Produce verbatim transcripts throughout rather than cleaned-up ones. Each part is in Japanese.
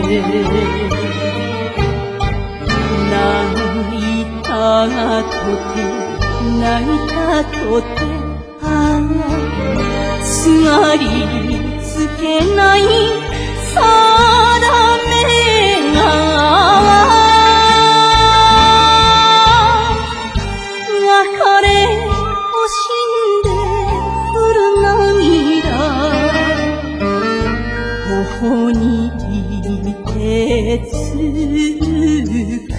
泣いたとて泣いたとてああ座りつけない定めが別れ惜しんで降る涙頬にいてつく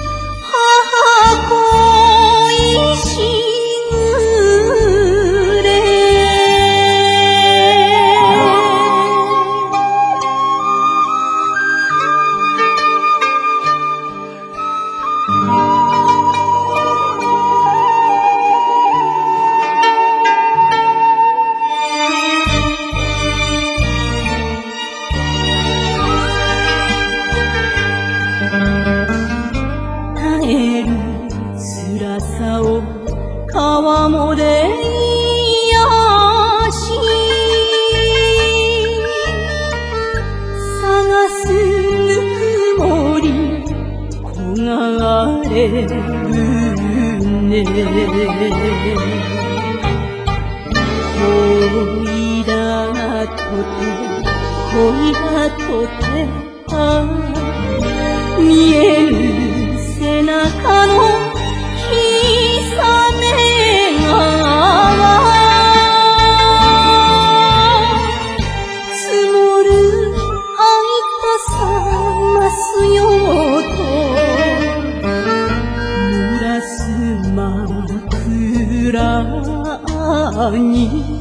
母恋しぐれ耐える辛さを川もで癒し探すぬくもり焦がれるね恋だとて恋だとてああ見える背中の刻めが積もる会いたさ増すよと濡らす枕に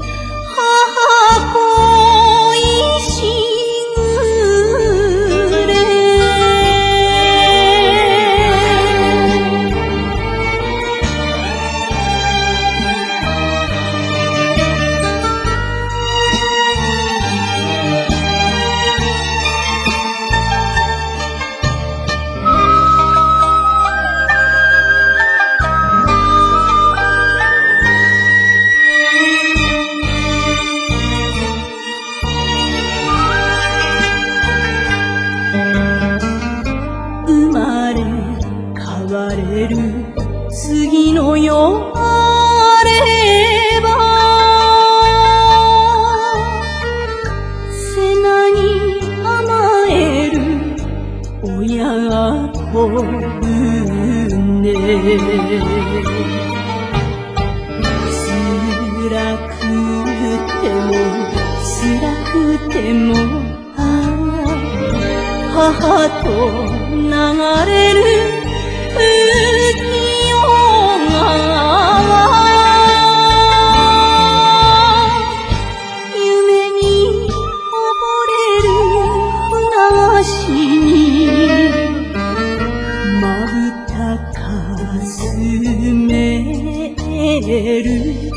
母恋し生まれ変われる次の世あれば背中に甘える親子ね辛くても辛くてもああ母と流れる浮世川夢に溺れる船橋にまぶたかすめる